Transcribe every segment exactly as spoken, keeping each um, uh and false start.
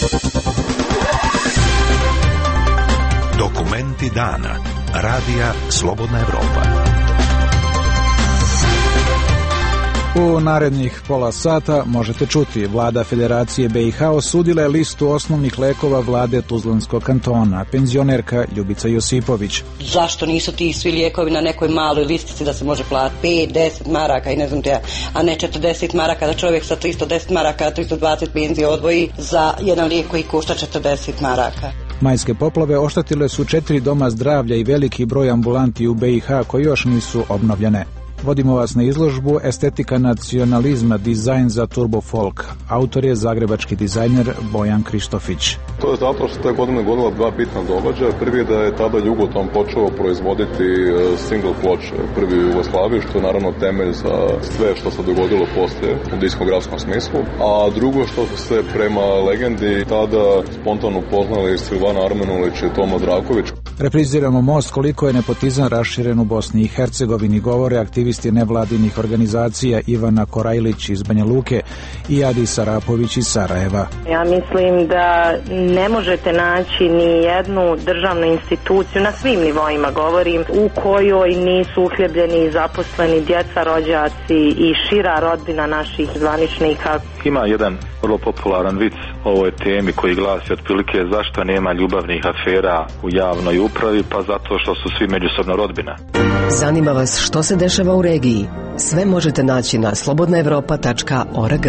Dokumenti dana. Radija Slobodna Evropa. U narednih pola sata možete čuti: Vlada Federacije B i H osudila je listu osnovnih lekova vlade Tuzlanskog kantona. Penzionerka Ljubica Josipović. Zašto nisu ti svi lijekovi na nekoj maloj listici da se može platiti pet, deset maraka i ne znam te, a ne četrdeset maraka, da čovjek sa tristo deset maraka, tristo dvadeset penzije odvoji za jedan lijek koji košta četrdeset maraka. Majske poplave oštetile su četiri doma zdravlja i veliki broj ambulanti u B i H koji još nisu obnovljene. Vodimo vas na izložbu Estetika nacionalizma, dizajn za turbo folk. Autor je zagrebački dizajner Bojan Krištofić. To je zato što je godine godila dva bitna događaja. Prvi je da je tada Jugoton počeo proizvoditi single ploče, prvi u Jugoslaviji, što je naravno temelj za sve što se dogodilo poslije u diskografskom smislu. A drugo što su se prema legendi tada spontano upoznali Silvana Armenulić i Toma Draković. Repriziramo most koliko je nepotizam raširen u Bosni i Hercegovini, govore aktivisti nevladinih organizacija Ivana Korajlić iz Banja Luke i Adi Sarapović iz Sarajeva. Ja mislim da ne možete naći ni jednu državnu instituciju, na svim nivoima govorim, u kojoj nisu uhljebljeni i zaposleni djeca, rođaci i šira rodbina naših zvaničnika. Ima jedan vrlo popularan vic o ovoj temi koji glasi otprilike: zašto nema ljubavnih afera u javnoj upravi? Pa zato što su svi međusobno rodbina. Zanima vas što se dešava u regiji? Sve možete naći na slobodna evropa tačka org.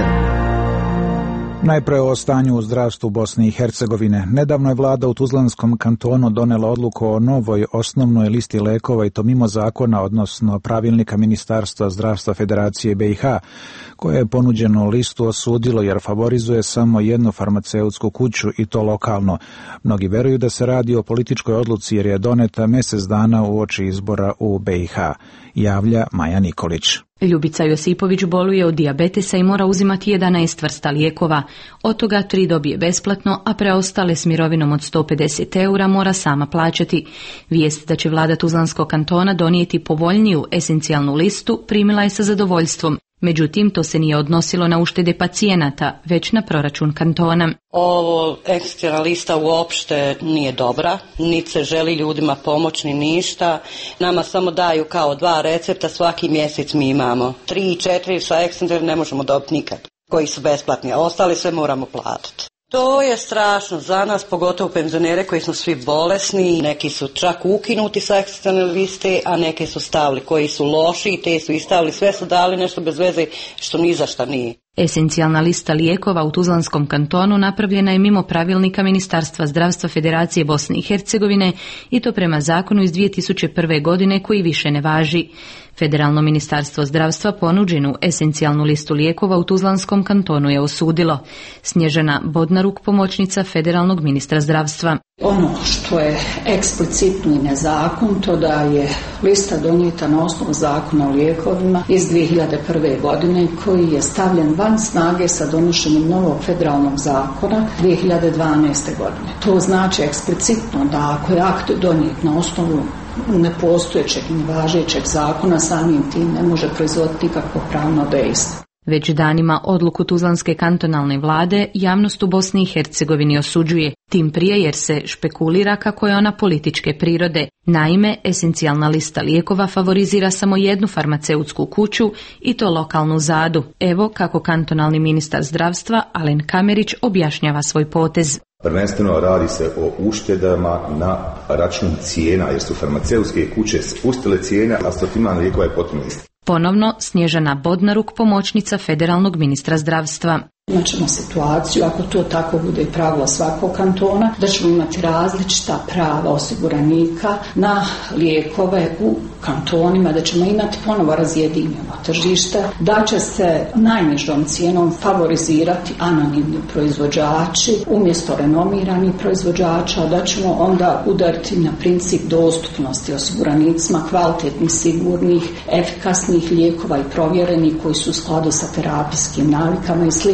Najpre o stanju u zdravstvu Bosne i Hercegovine. Nedavno je vlada u Tuzlanskom kantonu donela odluku o novoj osnovnoj listi lekova i to mimo zakona, odnosno pravilnika Ministarstva zdravstva Federacije B i H, koje je ponuđenu listu osudilo jer favorizuje samo jednu farmaceutsku kuću i to lokalno. Mnogi veruju da se radi o političkoj odluci jer je doneta mjesec dana uoči izbora u B i H, javlja Maja Nikolić. Ljubica Josipović boluje od dijabetesa i mora uzimati jedanaest vrsta lijekova. Od toga tri dobije besplatno, a preostale s mirovinom od sto pedeset eura mora sama plaćati. Vijest da će vlada Tuzlanskog kantona donijeti povoljniju esencijalnu listu primila je sa zadovoljstvom. Međutim, to se nije odnosilo na uštede pacijenata, već na proračun kantona. Ovo esencijalna lista uopšte nije dobra, niti se želi ljudima pomoći ni ništa. Nama samo daju kao dva recepta, svaki mjesec mi imamo. Tri i četiri sa esencijalnim ne možemo dobiti nikad, koji su besplatni, a ostali sve moramo platiti. To je strašno za nas, pogotovo penzionere koji smo svi bolesni, neki su čak ukinuti sa esencijalne liste, a neke su stavili koji su loši i te su i stavili, sve su dali nešto bez veze što ni za šta nije. Esencijalna lista lijekova u Tuzlanskom kantonu napravljena je mimo pravilnika Ministarstva zdravstva Federacije Bosne i Hercegovine i to prema zakonu iz dvije tisuće prve. godine koji više ne važi. Federalno ministarstvo zdravstva ponuđenu esencijalnu listu lijekova u Tuzlanskom kantonu je osudilo. Snježana Bodnaruk, pomoćnica federalnog ministra zdravstva. Ono što je eksplicitno i nezakonito da je lista donijeta na osnovu zakona o lijekovima iz dvije hiljade prve. godine koji je stavljen van snage sa donošenjem novog federalnog zakona dvije hiljade dvanaeste. godine. To znači eksplicitno da ako je akt donijet na osnovu nepostojećeg i nevažećeg zakona, samim tim ne može proizvoditi nikakvo pravno dejstvo. Već danima odluku Tuzlanske kantonalne vlade javnost u Bosni i Hercegovini osuđuje, tim prije jer se špekulira kako je ona političke prirode. Naime, esencijalna lista lijekova favorizira samo jednu farmaceutsku kuću i to lokalnu Zadu. Evo kako kantonalni ministar zdravstva Alen Kamerić objašnjava svoj potez. Prvenstveno radi se o uštedama na račun cijena, jer su farmaceutske kuće spustile cijene, a asortiman lijekova je potpuno isti. Ponovno Snježana Bodnaruk, pomoćnica federalnog ministra zdravstva. Imaćemo situaciju, ako to tako bude i pravilo svakog kantona, da ćemo imati različita prava osiguranika na lijekove u kantonima, da ćemo imati ponovo razjedinjeno tržište, da će se najnižom cijenom favorizirati anonimni proizvođači umjesto renomiranih proizvođača, da ćemo onda udariti na princip dostupnosti osiguranicima kvalitetnih, sigurnih, efikasnih lijekova i provjerenih koji su u skladu sa terapijskim navikama i slično.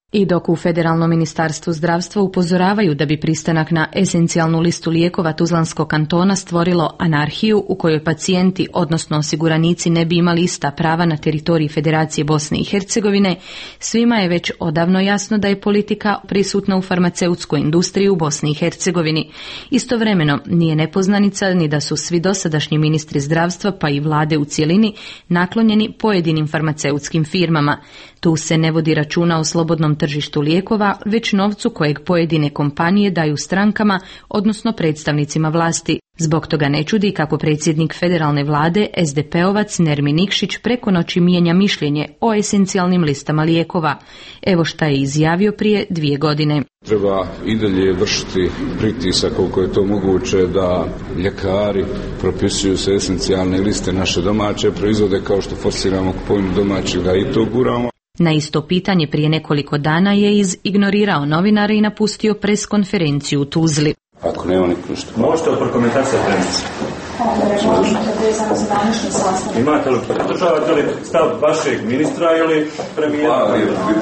I dok u Federalnom ministarstvu zdravstva upozoravaju da bi pristanak na esencijalnu listu lijekova Tuzlanskog kantona stvorilo anarhiju u kojoj pacijenti, odnosno osiguranici, ne bi imali ista prava na teritoriji Federacije Bosne i Hercegovine, svima je već odavno jasno da je politika prisutna u farmaceutskoj industriji u Bosni i Hercegovini. Istovremeno nije nepoznanica ni da su svi dosadašnji ministri zdravstva pa i vlade u cjelini naklonjeni pojedinim farmaceutskim firmama. Tu se ne vodi računa o slobodnom tržištu lijekova, već novcu kojeg pojedine kompanije daju strankama, odnosno predstavnicima vlasti. Zbog toga ne čudi kako predsjednik federalne vlade, es de pe-ovac Nermin Nikšić preko noći mijenja mišljenje o esencijalnim listama lijekova. Evo šta je izjavio prije dvije godine. Treba i dalje vršiti pritisak koliko je to moguće da ljekari propisuju se esencijalne liste naše domaće proizvode kao što forsiramo kupovinu domaćih da i to guramo. Na isto pitanje prije nekoliko dana je izignorirao novinare i napustio pres konferenciju u Tuzli. Ako nema niko što... Možete li prokomentacija premisa? Imate li, podržavate li stav vašeg ministra ili premijera?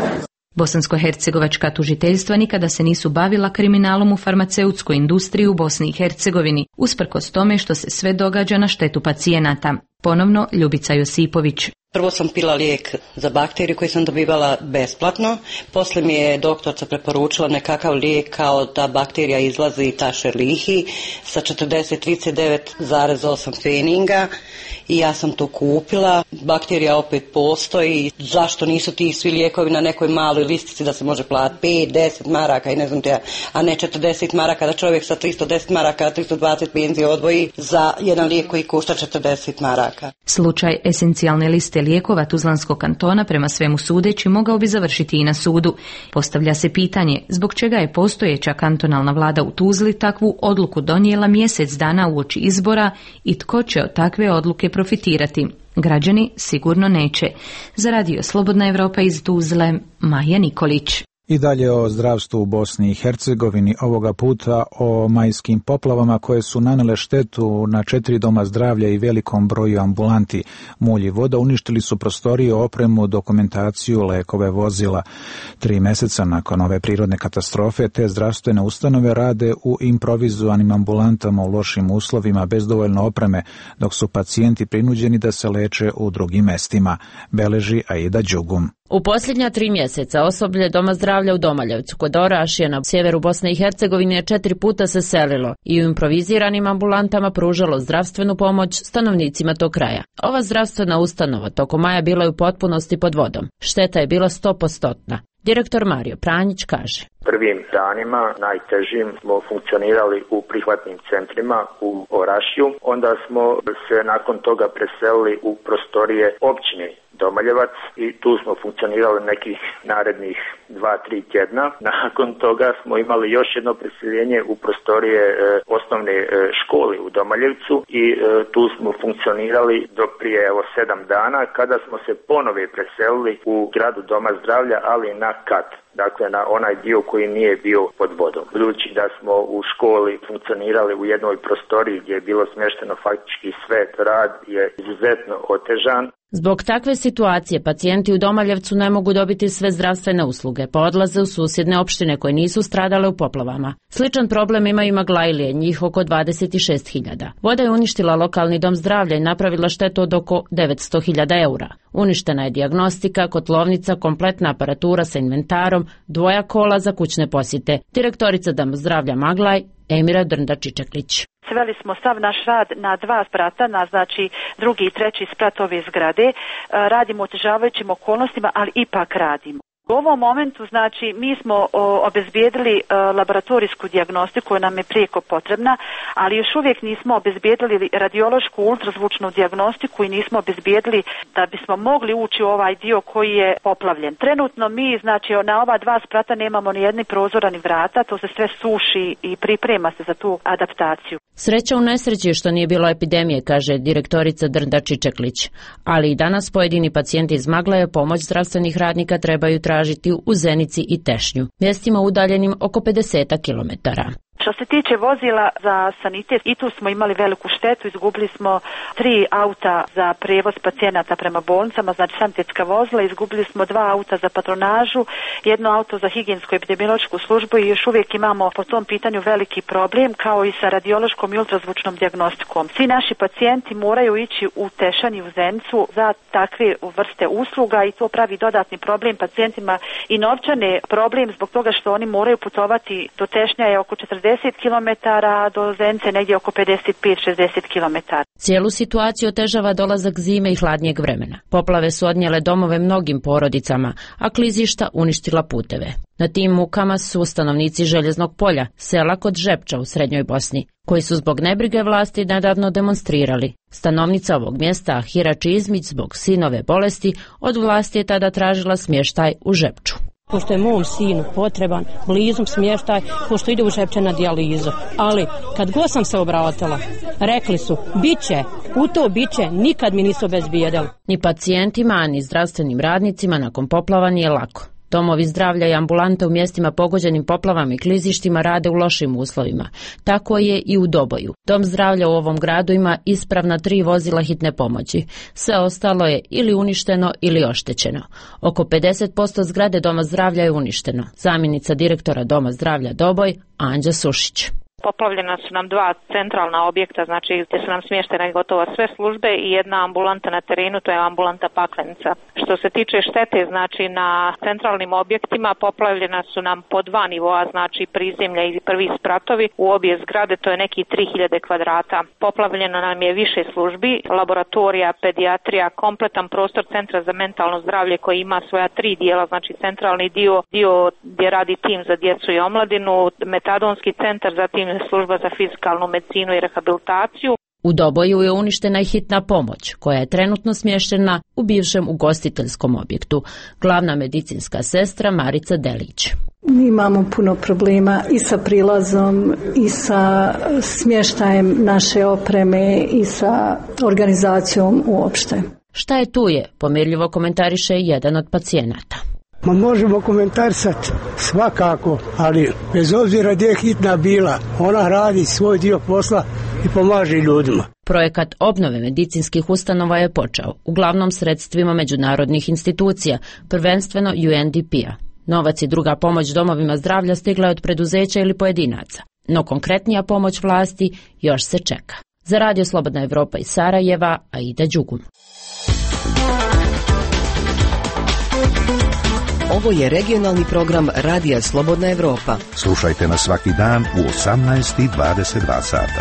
Bosansko-hercegovačka tužiteljstva nikada se nisu bavila kriminalom u farmaceutskoj industriji u Bosni i Hercegovini, usprkos tome što se sve događa na štetu pacijenata. Ponovno Ljubica Josipović. Prvo sam pila lijek za bakteriju koji sam dobivala besplatno, poslije mi je doktorca preporučila nekakav lijek kao da bakterija izlazi tašerlihi sa četrdeset trideset devet zarez osam feninga i ja sam to kupila. Bakterija opet postoji, zašto nisu ti svi lijekovi na nekoj maloj listici da se može platiti pet, deset maraka i ne znam te, a ne četrdeset maraka da čovjek sa tristo deset maraka, tristo dvadeset penzije odvoji za jedan lijek koji košta četrdeset maraka. Slučaj esencijalne liste lijekova Tuzlanskog kantona prema svemu sudeći mogao bi završiti i na sudu. Postavlja se pitanje zbog čega je postojeća kantonalna vlada u Tuzli takvu odluku donijela mjesec dana uoči izbora i tko će od takve odluke profitirati. Građani sigurno neće. Za radio Slobodna Evropa iz Tuzle, Maja Nikolić. I dalje o zdravstvu u Bosni i Hercegovini, ovoga puta o majskim poplavama koje su nanele štetu na četiri doma zdravlja i velikom broju ambulanti. Mulj i voda uništili su prostorije, opremu, dokumentaciju, lekove, vozila. Tri mjeseca nakon ove prirodne katastrofe te zdravstvene ustanove rade u improvizovanim ambulantama u lošim uslovima bez dovoljno opreme, dok su pacijenti prinuđeni da se leče u drugim mestima, beleži Aida Đugum. U posljednja tri mjeseca osoblje Doma zdravlja u Domaljevcu kod Orašije na sjeveru Bosne i Hercegovine četiri puta se selilo i u improviziranim ambulantama pružalo zdravstvenu pomoć stanovnicima tog kraja. Ova zdravstvena ustanova tokom maja bila je u potpunosti pod vodom. Šteta je bila sto posto. Direktor Mario Pranjić kaže. Prvim danima, najtežim, smo funkcionirali u prihvatnim centrima u Orašiju. Onda smo se nakon toga preselili u prostorije općine Domaljevac i tu smo funkcionirali nekih narednih dva, tri tjedna. Nakon toga smo imali još jedno preseljenje u prostorije e, osnovne e, škole u Domaljevcu i e, tu smo funkcionirali do prije evo sedam dana kada smo se ponove preselili u gradu Doma zdravlja, ali na kat. Dakle, na onaj dio koji nije bio pod vodom. Budući da smo u školi funkcionirali u jednoj prostoriji gdje je bilo smješteno faktički sve, rad je izuzetno otežan. Zbog takve situacije pacijenti u Domaljevcu ne mogu dobiti sve zdravstvene usluge, pa odlaze u susjedne opštine koje nisu stradale u poplavama. Sličan problem ima i Maglajlije, njih oko dvadeset šest hiljada. Voda je uništila lokalni dom zdravlja i napravila štetu od oko devetsto hiljada eura. Uništena je dijagnostika, kotlovnica, kompletna aparatura sa inventarom, dvoja kola za kućne posjete. Direktorica Doma zdravlja Maglaj, Emira Drnda-Čičeklić. Sveli smo sav naš rad na dva sprata, na znači drugi i treći sprat ove zgrade. Radimo u otežavajućim okolnostima, ali ipak radimo. U ovom momentu, znači, mi smo o, obezbijedili e, laboratorijsku dijagnostiku koja nam je prijeko potrebna, ali još uvijek nismo obezbijedili radiološku ultrazvučnu dijagnostiku i nismo obezbijedili da bismo mogli ući u ovaj dio koji je poplavljen. Trenutno mi, znači, na ova dva sprata nemamo ni jedni prozora ni vrata, to se sve suši i priprema se za tu adaptaciju. Sreća u nesreći što nije bilo epidemije, kaže direktorica Drnda Čičeklić, ali i danas pojedini pacijenti iz Maglaja pomoć zdravstvenih radnika trebaju tražiti u Zenici i Tešnju, mjestima udaljenim oko pedeset kilometara. Što se tiče vozila za sanitet, i tu smo imali veliku štetu, izgubili smo tri auta za prevoz pacijenata prema bolnicama, znači sanitetska vozila, izgubili smo dva auta za patronažu, jedno auto za higijensku epidemiološku službu i još uvijek imamo po tom pitanju veliki problem, kao i sa radiološkom i ultrazvučnom dijagnostikom. Svi naši pacijenti moraju ići u Tešanj i u Zenicu za takve vrste usluga i to pravi dodatni problem pacijentima i novčane problem zbog toga što oni moraju putovati do Tešnja je oko četrdeset kilometara, do Zenice negdje oko pedeset pet do šezdeset kilometara. Cijelu situaciju otežava dolazak zime i hladnijeg vremena. Poplave su odnijele domove mnogim porodicama, a klizišta uništila puteve. Na tim mukama su stanovnici Željeznog polja, sela kod Žepča u Srednjoj Bosni, koji su zbog nebrige vlasti nedavno demonstrirali. Stanovnica ovog mjesta, Hira Čizmić, zbog sinove bolesti, od vlasti je tada tražila smještaj u Žepču. Pošto je mom sinu potreban blizu smještaj, pošto ide u Žepče na dijalizu. Ali kad god sam se obratila, rekli su, bit će, u to bit će, nikad mi nisu obezbijedili. Ni pacijentima, ni zdravstvenim radnicima nakon poplava nije lako. Domovi zdravlja i ambulante u mjestima pogođenim poplavama i klizištima rade u lošim uslovima. Tako je i u Doboju. Dom zdravlja u ovom gradu ima ispravna tri vozila hitne pomoći. Sve ostalo je ili uništeno ili oštećeno. Oko pedeset posto zgrade Doma zdravlja je uništeno. Zamjenica direktora Doma zdravlja Doboj, Anđa Sušić. Poplavljena su nam dva centralna objekta, znači gdje su nam smještene gotovo sve službe i jedna ambulanta na terenu, to je ambulanta Paklenica. Što se tiče štete, znači na centralnim objektima poplavljena su nam po dva nivoa, znači prizemlja i prvi spratovi u obje zgrade, to je neki tri hiljade kvadrata. Poplavljeno nam je više službi, laboratorija, pedijatrija, kompletan prostor centra za mentalno zdravlje koji ima svoja tri dijela, znači centralni dio, dio gdje radi tim za djecu i omladinu, metadonski centar, zatim služba za fizikalnu medicinu i rehabilitaciju. U Doboju je uništena i hitna pomoć, koja je trenutno smještena u bivšem ugostiteljskom objektu. Glavna medicinska sestra Marica Delić. Mi imamo puno problema i sa prilazom i sa smještajem naše opreme i sa organizacijom uopšte. Šta je tu je, pomirljivo komentariše jedan od pacijenata. Ma možemo komentarisati svakako, ali bez obzira gdje je hitna bila, ona radi svoj dio posla i pomaže ljudima. Projekat obnove medicinskih ustanova je počeo, uglavnom sredstvima međunarodnih institucija, prvenstveno U N D P-a. Novac i druga pomoć domovima zdravlja stigla je od preduzeća ili pojedinaca, no konkretnija pomoć vlasti još se čeka. Za Radio Slobodna Evropa iz Sarajeva, Aida Đugum. Ovo je regionalni program Radija Slobodna Evropa. Slušajte nas svaki dan u osamnaest i dvadeset dva sata.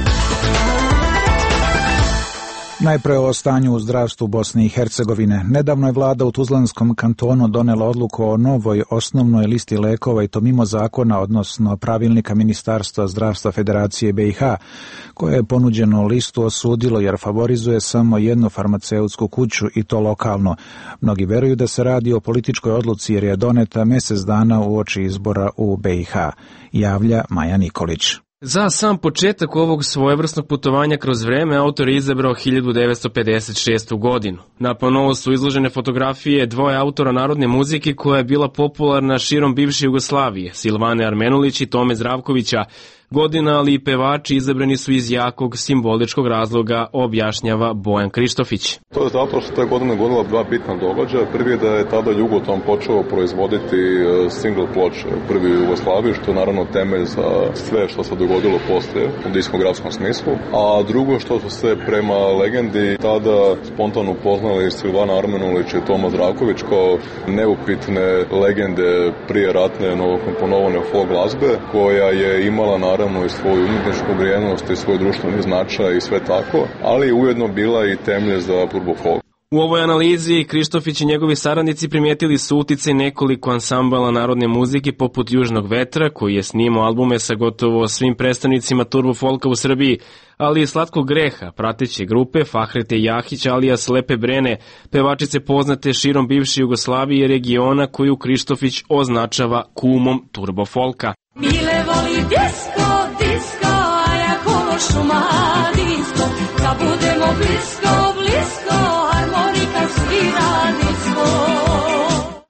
Najprije o stanju u zdravstvu Bosne i Hercegovine. Nedavno je vlada u Tuzlanskom kantonu donela odluku o novoj osnovnoj listi lekova i to mimo zakona, odnosno pravilnika Ministarstva zdravstva Federacije B i H, koje je ponuđenu listu osudilo jer favorizuje samo jednu farmaceutsku kuću i to lokalno. Mnogi veruju da se radi o političkoj odluci jer je doneta mjesec dana uoči izbora u B i H, javlja Maja Nikolić. Za sam početak ovog svojevrsnog putovanja kroz vreme autor je izabrao hiljadu devetsto pedeset šestu godinu. Napon ovo su izložene fotografije dvoje autora narodne muzike koja je bila popularna širom bivše Jugoslavije, Silvane Armenulić i Tome Zdravkovića. Godina, ali i pevači izabrani su iz jakog simboličkog razloga, objašnjava Bojan Krištofić. To je zato što te godine godila dva bitna događaja. Prvi je da je tada Jugoton počeo proizvoditi single ploče prvi u Jugoslaviji, što je naravno temelj za sve što se dogodilo poslije u diskografskom smislu. A drugo što su se prema legendi tada spontano upoznali Silvana Armenulić i Toma Zdravković kao neupitne legende prije ratne novokomponovane folk glazbe, koja je imala na naravno i svoju umjetničku vrijednost i svoj društveni značaj i sve tako, ali ujedno bila i temelj za turbo folk. U ovoj analizi Krištofić i njegovi saradnici primijetili su utjecaj nekoliko ansambala narodne muzike poput Južnog vetra, koji je snimao albume sa gotovo svim predstavnicima turbo folka u Srbiji, ali i Slatkog greha, prateće grupe Fahrete Jahić alijas Lepe Brene, pevačice poznate širom bivše Jugoslavije i regiona koju Krištofić označava kumom turbo folka. Mile voli disko, disko, a ja košu mladinsko, kad budemo blisko, blisko, harmonika svira nisko.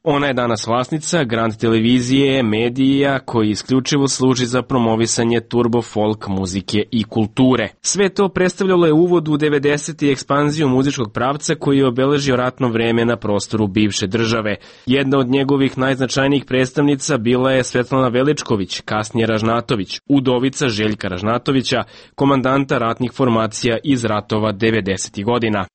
Ona je danas vlasnica Grand televizije, medija koji isključivo služi za promovisanje turbo folk muzike i kulture. Sve to predstavljalo je uvod u devedesete i ekspanziju muzičkog pravca koji je obeležio ratno vreme na prostoru bivše države. Jedna od njegovih najznačajnijih predstavnica bila je Svetlana Veličković, kasnije Ražnatović, udovica Željka Ražnatovića, komandanta ratnih formacija iz ratova devedesetih godina.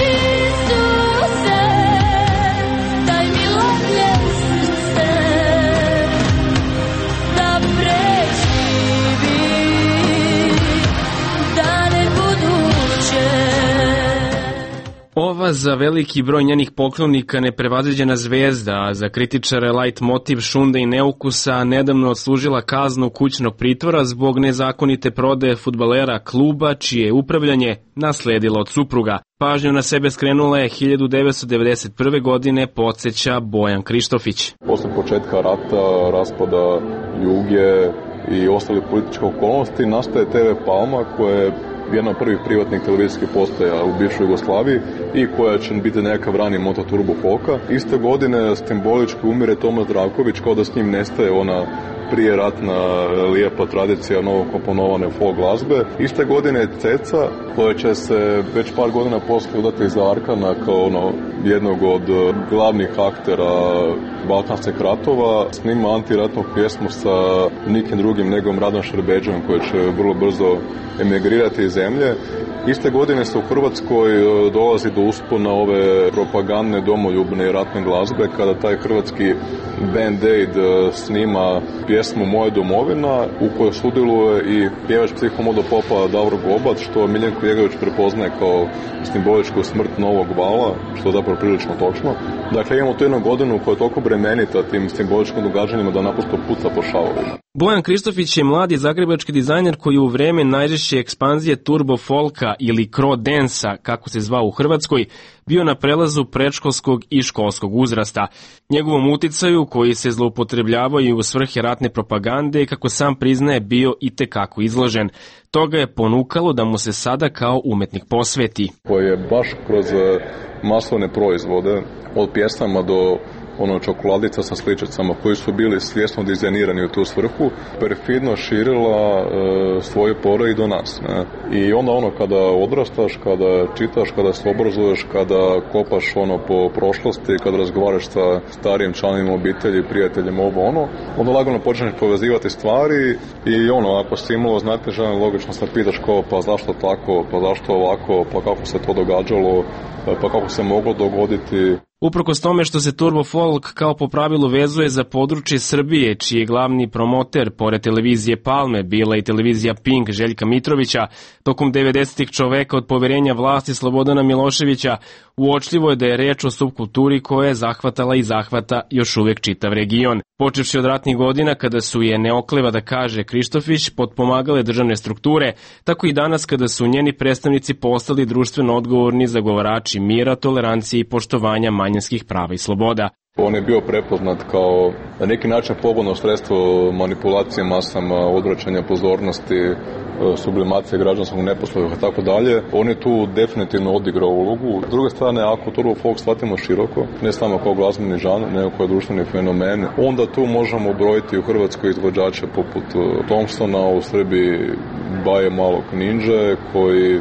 Ova za veliki broj njenih poklonika neprevaziđena zvezda, a za kritičare light motiv šunde i neukusa, nedavno odslužila kaznu kućnog pritvora zbog nezakonite prodaje fudbalera kluba, čije je upravljanje nasledila od supruga. Pažnju na sebe skrenula je hiljadu devetsto devedeset prve. godine, podsjeća Bojan Krištofić. Posle početka rata, raspada Juge i ostale političke okolnosti, nastaje te ve Palma koja je jedna od prvih privatnih televizijskih postaja u bivšoj Jugoslaviji i koja će biti nekav rani moto turbo folka. Iste godine simbolički umire Tomas Zdravković, kao da s njim nestaje ona prije ratna lijepa tradicija novo komponovane folk glazbe. Iste godine je Ceca, koja će se već par godina posle udati za Arkana kao ono jednog od glavnih aktera balkanskih ratova, snima antiratnu pjesmu sa nikim drugim nego Radan Šerbeđom, koji će vrlo brzo emigrirati iz zemlje. Iste godine se u Hrvatskoj dolazi do uspona ove propagandne domoljubne i ratne glazbe, kada taj hrvatski Band Aid snima pjesmu Moja domovina, u kojoj sudjeluje i pjevač psihomodopopa Davor Gobac, što Miljenko Jegović prepoznaje kao simboličku smrt novog vala, što je zapravo prilično točno. Dakle, imamo tu jednu godinu koja je toliko bremenita tim simboličkim događanjima da naprosto puca po šavovima. Bojan Krištofić je mladi zagrebački dizajner koji u vreme najžešće ekspanzije turbo folka ili cro densa, kako se zvao u Hrvatskoj, bio na prelazu predškolskog i školskog uzrasta. Njegovom uticaju, koji se zloupotrebljavao i u svrhe ratne propagande, kako sam priznaje, bio i tekako izložen. Toga je ponukalo da mu se sada kao umetnik posveti. Koji je baš kroz masovne proizvode, od pjesama do ono čokoladica sa sličicama koji su bili svjesno dizajnirani u tu svrhu, perfidno širila e, svoje pore i do nas. Ne? I onda ono kada odrastaš, kada čitaš, kada se obrazuješ, kada kopaš ono po prošlosti, kada razgovaraš sa starijim članovima obitelji, prijateljem, ovo ono, onda lagano počneš povezivati stvari i ono, ako si imalo znatižan, logično se pitaš kao pa zašto tako, pa zašto ovako, pa kako se to događalo, pa kako se moglo dogoditi. Uprkos tome što se turbo folk kao po pravilu vezuje za područje Srbije, čiji je glavni promoter, pored televizije Palme, bila i televizija Pink Željka Mitrovića, tokom devedesetih čoveka od poverenja vlasti Slobodana Miloševića, uočljivo je da je reč o subkulturi koja je zahvatala i zahvata još uvek čitav region. Počevši od ratnih godina, kada su je, ne okleva da kaže Krištofić, potpomagale državne strukture, tako i danas kada su njeni predstavnici postali društveno odgovorni zagovarači mira, tolerancije i poštovanja manjinskih prava i sloboda. On je bio prepoznat kao na neki način pogodno sredstvo manipulacije masama, odvraćanja pozornosti, sublimacije građanskog neposluha i tako dalje. On je tu definitivno odigrao ulogu. S druge strane, ako turbo folk shvatimo široko, ne samo kao glazbeni žanr, nego kao društveni fenomen, onda tu možemo brojiti u Hrvatskoj izvođače poput Thompsona, u Srbiji Baje Malog Ninja, koji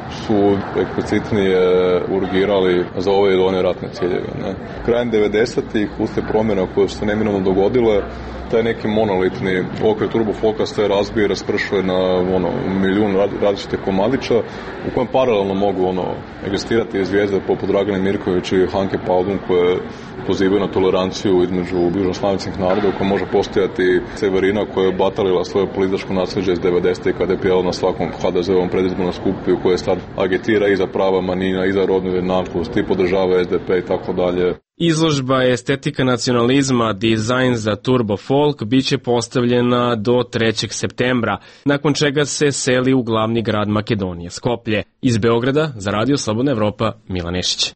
su eksplicitnije urgirali za ove ili one ratne ciljeve. Ne? Krajem devedesetih uslijed promjena koje su se neminovno dogodile, taj neki monolitni okvir turbo folka se razbije i raspršuje na ono, milijun različitih komadića u kojem paralelno mogu ono, egzistirati zvijezde poput Dragane Mirković i Hanke Paldun koje pozivaju na toleranciju između južnoslavenskih naroda, koja može postojati Severina koja je batalila svoje političko nasljeđe iz devedesetih kada je pjela na svakom ha de ze-ovom predizbornom skupu u kojoj sad agitira i za prava manjina i za rodnu jednakost i podržava es de pe i tako dalje. Izložba Estetika nacionalizma, dizajn za turbo folk biće postavljena do trećeg septembra, nakon čega se seli u glavni grad Makedonije, Skoplje. Iz Beograda za Radio Slobodna Evropa, Milan Nešić.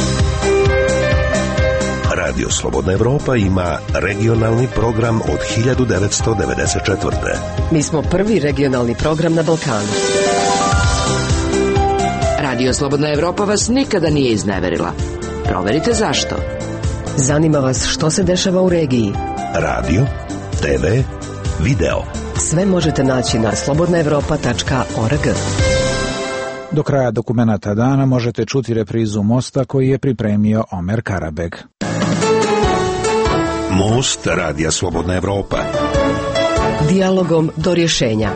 Radio Slobodna Evropa ima regionalni program od hiljadu devetsto devedeset četvrte. Mi smo prvi regionalni program na Balkanu. Radio Slobodna Evropa vas nikada nije izneverila. Proverite zašto. Zanima vas što se dešava u regiji? Radio, te ve, video. Sve možete naći na slobodna evropa tačka org. Do kraja dokumenata dana možete čuti reprizu Mosta koji je pripremio Omer Karabeg. Most Radija Slobodna Evropa. Dijalogom do rješenja.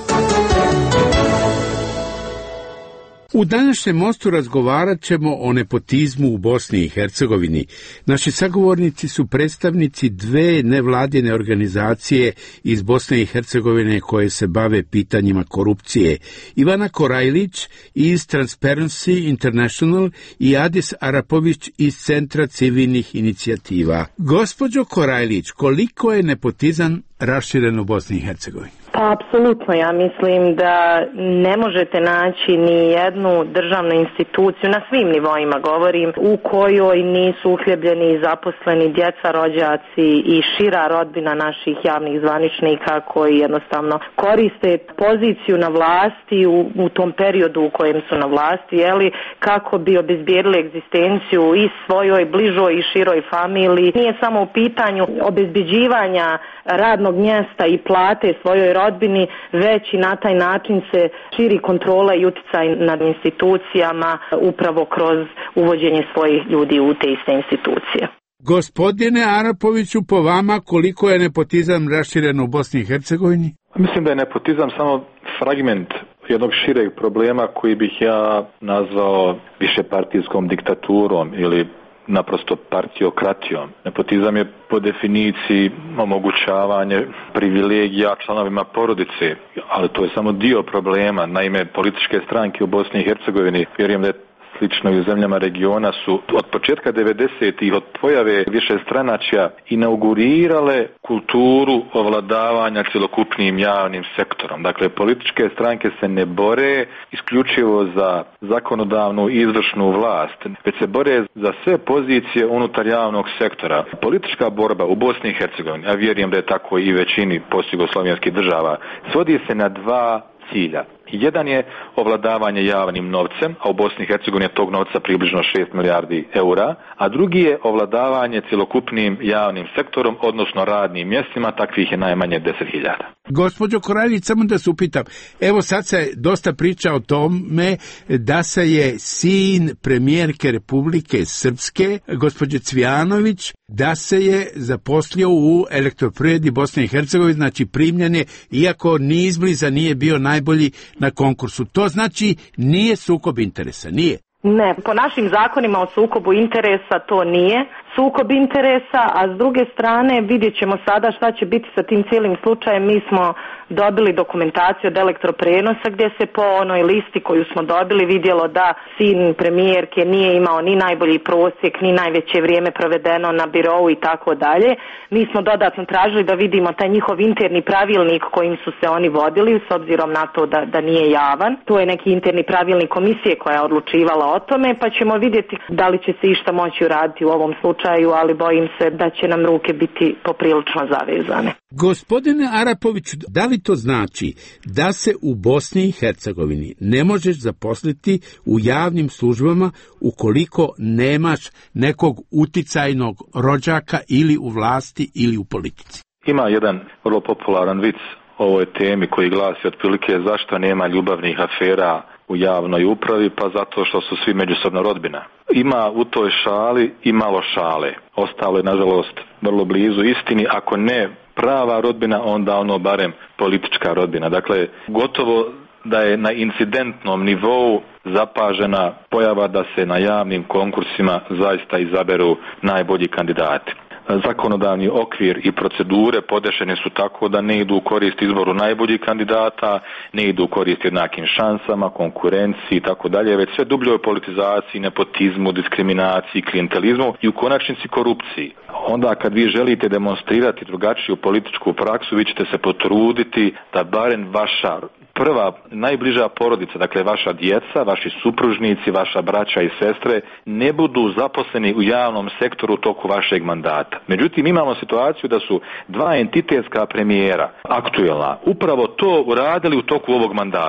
U današnjem mostu razgovarat ćemo o nepotizmu u Bosni i Hercegovini. Naši sagovornici su predstavnici dve nevladine organizacije iz Bosne i Hercegovine koje se bave pitanjima korupcije. Ivana Korajlić iz Transparency International i Adis Arapović iz Centra civilnih inicijativa. Gospođo Korajlić, koliko je nepotizam raširen u Bosni i Hercegovini? Pa apsolutno, ja mislim da ne možete naći ni jednu državnu instituciju, na svim nivoima govorim, u kojoj nisu uhljebljeni zaposleni djeca, rođaci i šira rodbina naših javnih zvaničnika koji jednostavno koriste poziciju na vlasti u, u tom periodu u kojem su na vlasti, jeli, kako bi obezbijedili egzistenciju i svojoj bližoj i široj familiji. Nije samo u pitanju obezbeđivanja radnog mjesta i plate svojoj rodbini, već i na taj način se širi kontrola i utjecaj nad institucijama upravo kroz uvođenje svojih ljudi u te iste institucije. Gospodine Arapoviću, po vama koliko je nepotizam raširen u Bosni i Hercegovini? Mislim da je nepotizam samo fragment jednog šireg problema koji bih ja nazvao višepartijskom diktaturom ili naprosto partiokratijom. Nepotizam je po definiciji omogućavanje privilegija članovima porodice, ali to je samo dio problema. Naime, političke stranke u Bosni i Hercegovini, vjerujem da je slično i u zemljama regiona, su od početka devedesetih od pojave višestranačja inaugurirale kulturu ovladavanja cjelokupnim javnim sektorom. Dakle, političke stranke se ne bore isključivo za zakonodavnu i izvršnu vlast, već se bore za sve pozicije unutar javnog sektora. Politička borba u Bosni i Hercegovini, a vjerujem da je tako i većini postjugoslovenskih država, svodi se na dva cilja. Jedan je ovladavanje javnim novcem, a u Bosni i Hercegovini je tog novca približno šest milijardi eura, a drugi je ovladavanje cjelokupnim javnim sektorom, odnosno radnim mjestima, takvih je najmanje deset hiljada. Gospođo Korajlić, samo da se upitam, evo sad se dosta priča o tome da se je sin premijerke Republike Srpske, gospođe Cvijanović, da se je zaposlio u Elektroprivredi Bosne i Hercegovine, znači primljen je, iako ni izbliza nije bio najbolji na konkursu. To znači nije sukob interesa, nije? Ne, po našim zakonima o sukobu interesa to nije sukob interesa, a s druge strane vidjet ćemo sada šta će biti sa tim cijelim slučajem. Mi smo dobili dokumentaciju od Elektroprenosa gdje se po onoj listi koju smo dobili vidjelo da sin premijerke nije imao ni najbolji prosjek, ni najveće vrijeme provedeno na birou i tako dalje. Mi smo dodatno tražili da vidimo taj njihov interni pravilnik kojim su se oni vodili, s obzirom na to da, da nije javan. To je neki interni pravilnik komisije koja je odlučivala o tome, pa ćemo vidjeti da li će se išta moći uraditi u ovom slučaju, ali bojim se da će nam ruke biti poprilično zavezane. Gospodine Arapoviću, da li to znači da se u Bosni i Hercegovini ne možeš zaposliti u javnim službama ukoliko nemaš nekog uticajnog rođaka ili u vlasti ili u politici? Ima jedan vrlo popularan vic o ovoj temi koji glasi otprilike zašto nema ljubavnih afera u javnoj upravi, pa zato što su svi međusobno rodbina. Ima u toj šali i malo šale. Ostalo je, nažalost, vrlo blizu istini, ako ne prava rodbina, onda ono barem politička rodbina. Dakle, gotovo da je na incidentnom nivou zapažena pojava da se na javnim konkursima zaista izaberu najbolji kandidati. Zakonodavni okvir i procedure podešene su tako da ne idu u korist izboru najboljih kandidata, ne idu u korist jednakim šansama, konkurenciji i tako dalje, već sve dubljoj politizaciji, nepotizmu, diskriminaciji, klijentelizmu i u konačnici korupciji. Onda kad vi želite demonstrirati drugačiju političku praksu, vi ćete se potruditi da barem vaša prva, najbliža porodica, dakle vaša djeca, vaši supružnici, vaša braća i sestre, ne budu zaposleni u javnom sektoru u toku vašeg mandata. Međutim, imamo situaciju da su dva entitetska premijera, aktuelna, upravo to uradili u toku ovog mandata.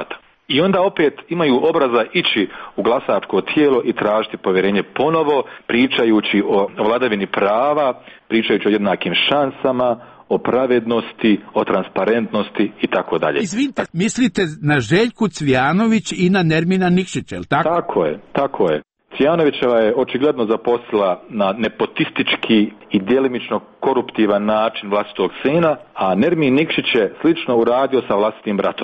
i onda opet imaju obraza ići u glasačko tijelo i tražiti povjerenje ponovo, pričajući o vladavini prava, pričajući o jednakim šansama, o pravednosti, o transparentnosti i tako dalje. Izvinite, mislite na Željku Cvijanović i na Nermina Nikšića, je li tako? Tako je, tako je. Cvijanovićeva je očigledno zaposlila na nepotistički i djelimično koruptivan način vlastitog sina, a Nermin Nikšić je slično uradio sa vlastitim bratom.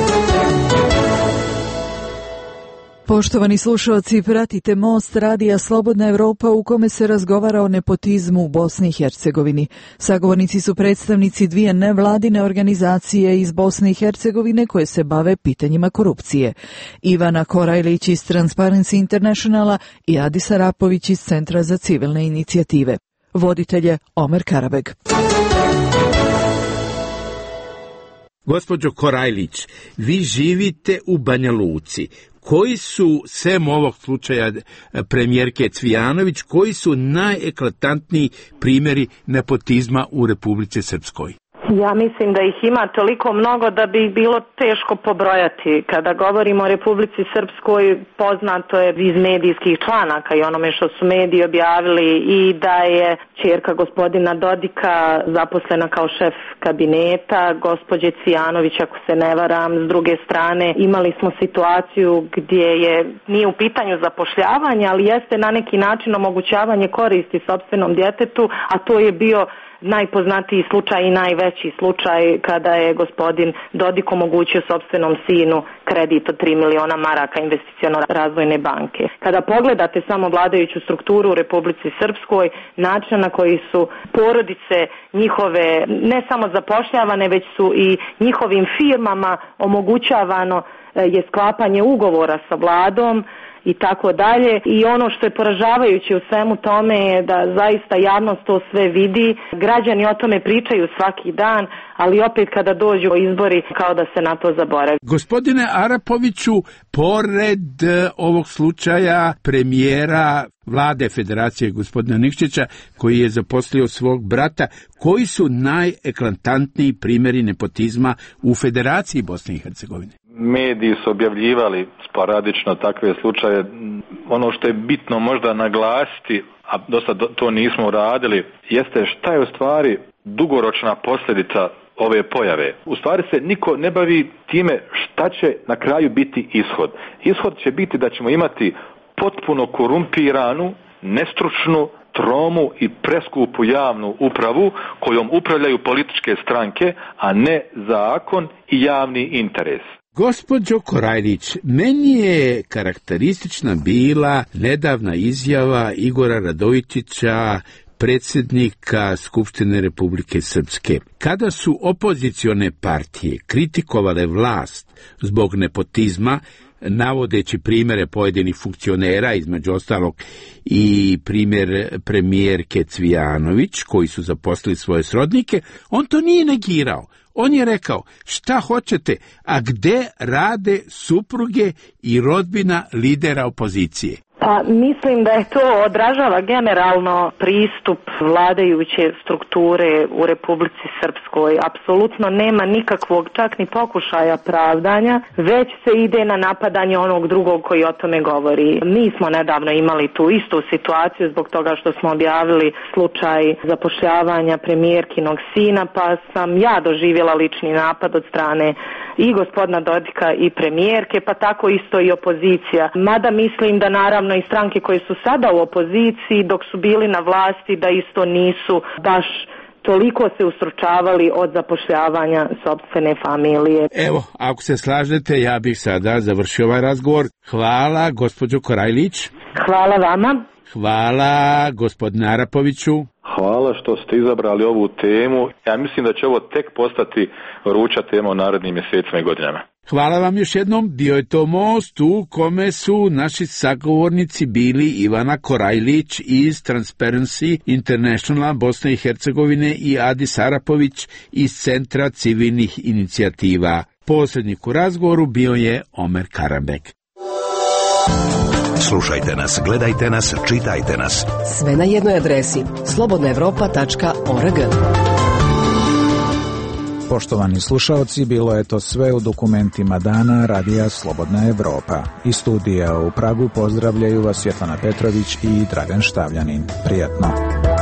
Poštovani slušalci, pratite Most radija Slobodna Evropa u kome se razgovara o nepotizmu u Bosni i Hercegovini. Sagovornici su predstavnici dvije nevladine organizacije iz Bosne i Hercegovine koje se bave pitanjima korupcije. Ivana Korajlić iz Transparency Internationala i Adis Arapović iz Centra za civilne inicijative. Voditelj je Omer Karabeg. Gospođo Korajlić, vi živite u Banja Luci. Koji su, sem ovog slučaja premijerke Cvijanović, koji su najeklatantniji primjeri nepotizma u Republici Srpskoj? Ja mislim da ih ima toliko mnogo da bi bilo teško pobrojati. Kada govorimo o Republici Srpskoj, poznato je iz medijskih članaka i onome što su mediji objavili i da je ćerka gospodina Dodika zaposlena kao šef kabineta, gospođe Cvijanović, ako se ne varam. S druge strane, imali smo situaciju gdje je, nije u pitanju zapošljavanje, ali jeste na neki način omogućavanje koristi sopstvenom djetetu, a to je bio najpoznatiji slučaj i najveći slučaj kada je gospodin Dodik omogućio sopstvenom sinu kredit od tri miliona maraka investiciono-razvojne banke. Kada pogledate samo vladajuću strukturu u Republici Srpskoj, način na koji su porodice njihove ne samo zapošljavane, već su i njihovim firmama omogućavano je sklapanje ugovora sa vladom i tako dalje. I ono što je poražavajuće u svemu tome je da zaista javnost to sve vidi. Građani o tome pričaju svaki dan, ali opet kada dođu izbori kao da se na to zaboravi. Gospodine Arapoviću, pored ovog slučaja premijera vlade Federacije gospodina Nikšića, koji je zaposlio svog brata, koji su najeklatantniji primjeri nepotizma u Federaciji Bosne i Hercegovine? Mediji su objavljivali sporadično takve slučaje. Ono što je bitno možda naglasiti, a dosta to nismo uradili, jeste šta je u stvari dugoročna posljedica ove pojave. U stvari se niko ne bavi time šta će na kraju biti ishod. Ishod će biti da ćemo imati potpuno korumpiranu, nestručnu, tromu i preskupu javnu upravu kojom upravljaju političke stranke, a ne zakon i javni interes. Gospođo Korajlić, meni je karakteristična bila nedavna izjava Igora Radojičića, predsjednika Skupštine Republike Srpske. Kada su opozicione partije kritikovale vlast zbog nepotizma, navodeći primjere pojedinih funkcionera, između ostalog i primjer premijerke Cvijanović, koji su zaposlili svoje srodnike, on to nije negirao. On je rekao, šta hoćete, a gde rade supruge i rodbina lidera opozicije? Pa mislim da je to odražava generalno pristup vladajuće strukture u Republici Srpskoj. Apsolutno nema nikakvog čak ni pokušaja pravdanja, već se ide na napadanje onog drugog koji o tome govori. Mi smo nedavno imali tu istu situaciju zbog toga što smo objavili slučaj zapošljavanja premijerkinog sina, pa sam ja doživjela lični napad od strane i gospodina Dodika i premijerke, pa tako isto i opozicija. Mada mislim da naravno i stranke koje su sada u opoziciji dok su bili na vlasti da isto nisu baš toliko se ustručavali od zapošljavanja sopstvene familije. Evo, ako se slažete, ja bih sada završio ovaj razgovor. Hvala, gospođo Korajlić. Hvala vama. Hvala, gospodine Arapoviću. Hvala što ste izabrali ovu temu. Ja mislim da će ovo tek postati vruća tema u narednim mjesecima i godinama. Hvala vam još jednom. Bio je to Most u kome su naši sagovornici bili Ivana Korajlić iz Transparency International Bosne i Hercegovine i Adis Arapović iz Centra civilnih inicijativa. Posrednik u razgovoru bio je Omer Karabek. Slušajte nas, gledajte nas, čitajte nas. Sve na jednoj adresi slobodna evropa tačka org. Poštovani slušaoci, bilo je to sve u dokumentima dana Radija Slobodna Evropa. Iz studija u Pragu pozdravljaju vas Svetlana Petrović i Dragan Štavljanin. Prijatno.